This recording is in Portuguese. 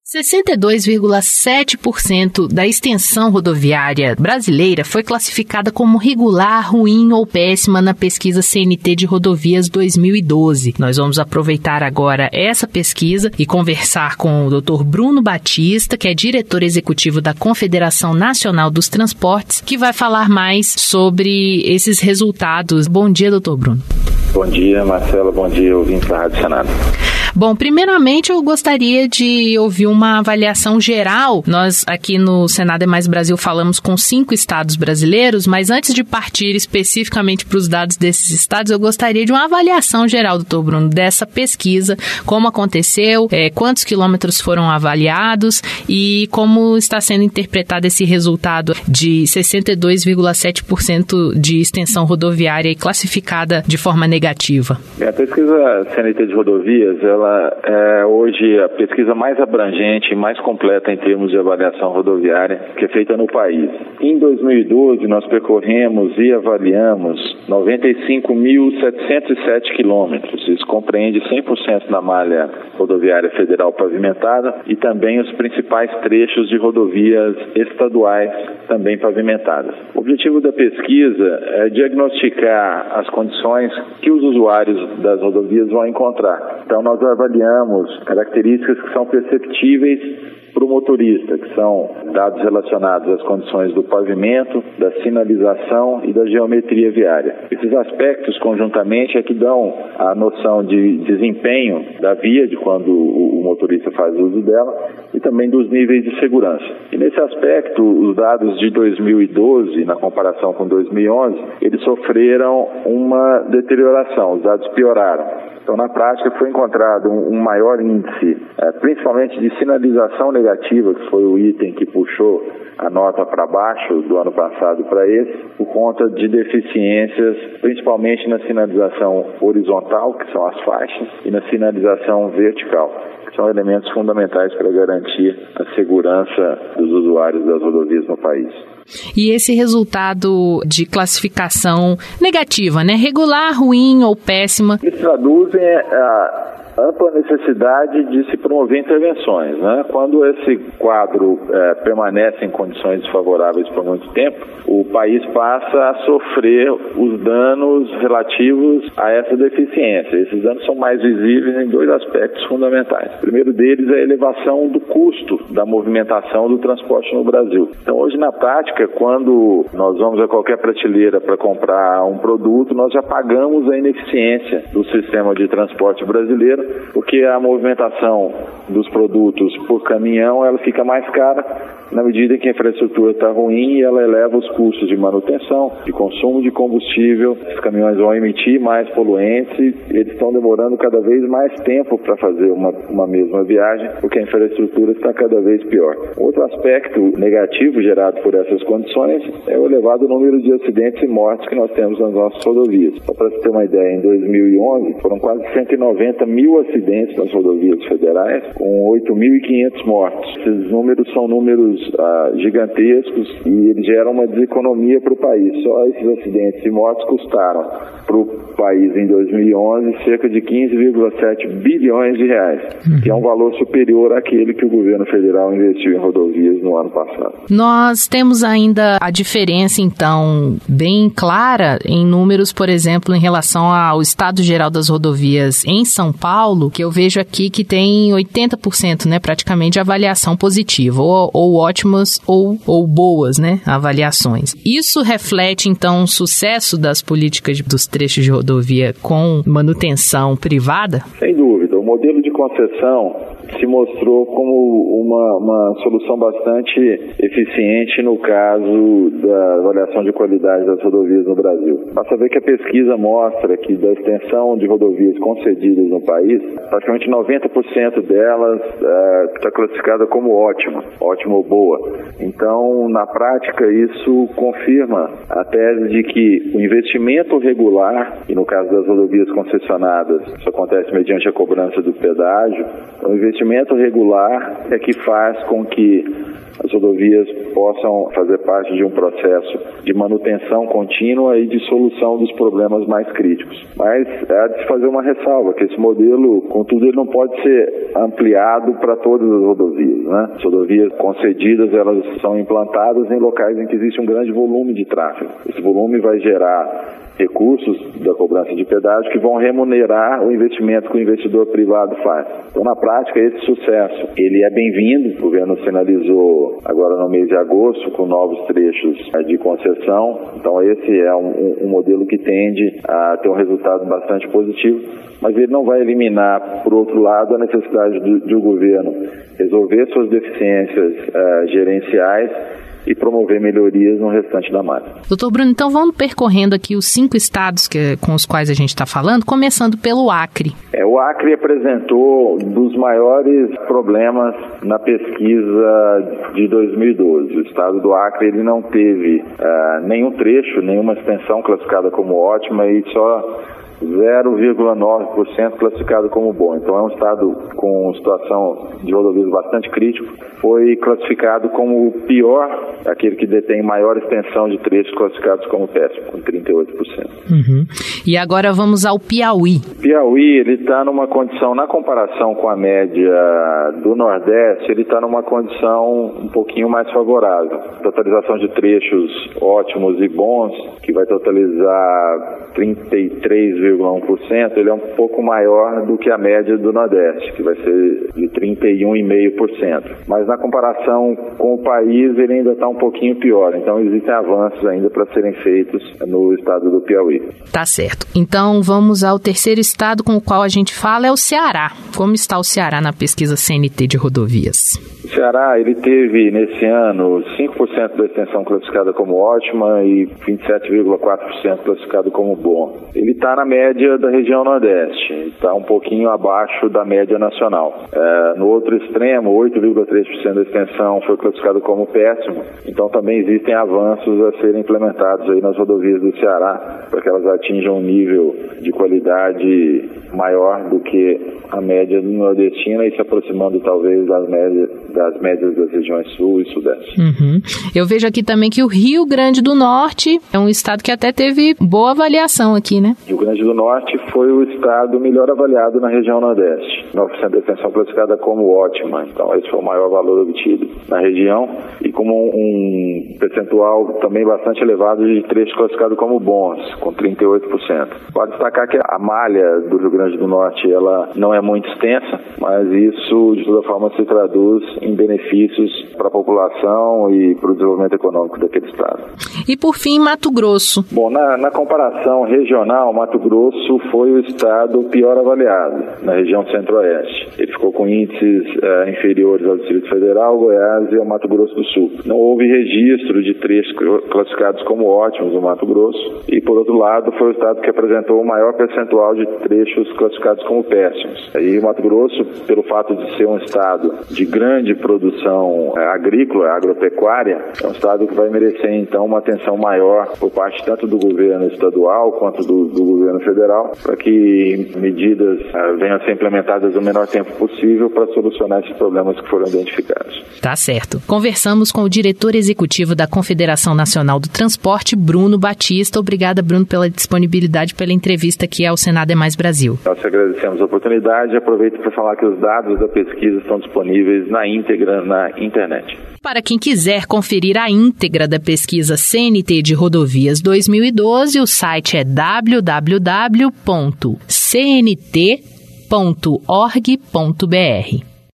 62,7% da extensão rodoviária brasileira foi classificada como regular, ruim ou péssima na pesquisa CNT de Rodovias 2012. Nós vamos aproveitar agora essa pesquisa e conversar com o Dr. Bruno Batista, que é diretor executivo da Confederação Nacional dos Transportes, que vai falar mais sobre esses resultados. Bom dia, doutor Bruno. Bom dia, Marcela. Bom dia, ouvintes da Rádio Senado. Bom, primeiramente eu gostaria de ouvir uma avaliação geral. Nós aqui no Senado é Mais Brasil falamos com 5 estados brasileiros, mas antes de partir especificamente para os dados desses estados, eu gostaria de uma avaliação geral, doutor Bruno, dessa pesquisa, como aconteceu, quantos quilômetros foram avaliados e como está sendo interpretado esse resultado de 62,7% de extensão rodoviária classificada de forma negativa. A pesquisa CNT de rodovias, ela é hoje a pesquisa mais abrangente e mais completa em termos de avaliação rodoviária que é feita no país. Em 2012, nós percorremos e avaliamos 95.707 quilômetros. Isso compreende 100% da malha rodoviária federal pavimentada e também os principais trechos de rodovias estaduais também pavimentadas. O objetivo da pesquisa é diagnosticar as condições que os usuários das rodovias vão encontrar. Então, nós avaliamos características que são perceptíveis para o motorista, que são dados relacionados às condições do pavimento, da sinalização e da geometria viária. Esses aspectos, conjuntamente, é que dão a noção de desempenho da via, de quando o motorista faz uso dela, e também dos níveis de segurança. E nesse aspecto, os dados de 2012, na comparação com 2011, eles sofreram uma deterioração, os dados pioraram. Então, na prática, foi encontrado um maior índice, principalmente de sinalização negativa, que foi o item que puxou a nota para baixo do ano passado para esse, por conta de deficiências, principalmente na sinalização horizontal, que são as faixas, e na sinalização vertical, que são elementos fundamentais para garantir a segurança dos usuários das rodovias no país. E esse resultado de classificação negativa, né? Regular, ruim ou péssima? Eles traduzem a ampla necessidade de se promover intervenções, né? Quando esse quadro permanece em condições desfavoráveis por muito tempo, o país passa a sofrer os danos relativos a essa deficiência. Esses danos são mais visíveis em 2 aspectos fundamentais. O primeiro deles é a elevação do custo da movimentação do transporte no Brasil. Então, hoje, na prática, quando nós vamos a qualquer prateleira para comprar um produto, nós já pagamos a ineficiência do sistema de transporte brasileiro, porque a movimentação dos produtos por caminhão ela fica mais cara na medida em que a infraestrutura está ruim e ela eleva os custos de manutenção, de consumo de combustível. Os caminhões vão emitir mais poluentes e eles estão demorando cada vez mais tempo para fazer uma mesma viagem, porque a infraestrutura está cada vez pior. Outro aspecto negativo gerado por essas condições é o elevado número de acidentes e mortes que nós temos nas nossas rodovias. Só para você ter uma ideia, em 2011 foram quase 190 mil acidentes nas rodovias federais, com 8.500 mortos. Esses números são números gigantescos e eles geram uma deseconomia para o país. Só esses acidentes e mortes custaram para o país em 2011 cerca de 15,7 bilhões de reais, que é um valor superior àquele que o governo federal investiu em rodovias no ano passado. Nós temos ainda a diferença, então, bem clara em números, por exemplo, em relação ao Estado Geral das Rodovias em São Paulo, que eu vejo aqui que tem 80%, né, praticamente, de avaliação positiva, ou ótimas ou boas, né, avaliações. Isso reflete, então, o sucesso das políticas dos trechos de rodovia com manutenção privada? Sem dúvida. O modelo de concessão se mostrou como uma solução bastante eficiente no caso da avaliação de qualidade das rodovias no Brasil. Basta ver que a pesquisa mostra que da extensão de rodovias concedidas no país, praticamente 90% delas está classificada como ótima ou boa. Então, na prática, isso confirma a tese de que o investimento regular, e no caso das rodovias concessionadas, isso acontece mediante a cobrança do pedágio, o investimento regular é que faz com que as rodovias possam fazer parte de um processo de manutenção contínua e de solução dos problemas mais críticos. Mas há de se fazer uma ressalva, que esse modelo, contudo, ele não pode ser ampliado para todas as rodovias, né? As rodovias concedidas, elas são implantadas em locais em que existe um grande volume de tráfego. Esse volume vai gerar recursos da cobrança de pedágio que vão remunerar o investimento que o investidor privado faz. Então, na prática, esse sucesso, ele é bem-vindo. O governo sinalizou agora no mês de agosto com novos trechos de concessão. Então, esse é um modelo que tende a ter um resultado bastante positivo, mas ele não vai eliminar, por outro lado, a necessidade de o governo resolver suas deficiências gerenciais e promover melhorias no restante da malha. Doutor Bruno, então vamos percorrendo aqui os 5 estados com os quais a gente está falando, começando pelo Acre. O Acre apresentou dos maiores problemas na pesquisa de 2012. O estado do Acre ele não teve nenhum trecho, nenhuma extensão classificada como ótima e só 0,9% classificado como bom. Então é um estado com situação de rodovias bastante crítico. Foi classificado como o pior, aquele que detém maior extensão de trechos classificados como péssimo, com 38%. E agora vamos ao Piauí. Piauí, ele está numa condição, na comparação com a média do Nordeste, ele está numa condição um pouquinho mais favorável. Totalização de trechos ótimos e bons, que vai totalizar 33,1%, ele é um pouco maior do que a média do Nordeste, que vai ser de 31,5%. Mas na comparação com o país, ele ainda está um pouquinho pior. Então existem avanços ainda para serem feitos no estado do Piauí. Tá certo. Então vamos ao terceiro estado com o qual a gente fala, é o Ceará. Como está o Ceará na pesquisa CNT de rodovias? O Ceará, ele teve nesse ano 5% da extensão classificada como ótima e 27,4% classificado como bom. Ele está na média da região Nordeste, está um pouquinho abaixo da média nacional. No outro extremo, 8,3% da extensão foi classificado como péssimo, então também existem avanços a serem implementados aí nas rodovias do Ceará para que elas atinjam um nível de qualidade maior do que a média nordestina e se aproximando talvez das médias das regiões Sul e Sudeste. Eu vejo aqui também que o Rio Grande do Norte é um estado que até teve boa avaliação aqui, né? Rio Grande do Norte foi o estado melhor avaliado na região Nordeste. 9% da extensão classificada como ótima. Então, esse foi o maior valor obtido na região e com um percentual também bastante elevado de trechos classificados como bons, com 38%. Pode destacar que a malha do Rio Grande do Norte ela não é muito extensa, mas isso, de toda forma, se traduz em benefícios para a população e para o desenvolvimento econômico daquele estado. E, por fim, Mato Grosso. Bom, na comparação regional, Mato Grosso foi o estado pior avaliado na região centro-oeste. Ele ficou com índices inferiores ao Distrito Federal, Goiás e ao Mato Grosso do Sul. Não houve registro de trechos classificados como ótimos no Mato Grosso e, por outro lado, foi o estado que apresentou o maior percentual de trechos classificados como péssimos. E o Mato Grosso, pelo fato de ser um estado de grande produção agrícola, agropecuária, é um estado que vai merecer, então, uma atenção maior por parte tanto do governo estadual quanto do governo federal, para que medidas venham a ser implementadas no menor tempo possível para solucionar esses problemas que foram identificados. Tá certo. Conversamos com o diretor executivo da Confederação Nacional do Transporte, Bruno Batista. Obrigada, Bruno, pela disponibilidade, pela entrevista aqui ao Senado é Mais Brasil. Nós agradecemos a oportunidade e aproveito para falar que os dados da pesquisa estão disponíveis na íntegra na internet. Para quem quiser conferir a íntegra da pesquisa CNT de Rodovias 2012, o site é www.cnt.org.br.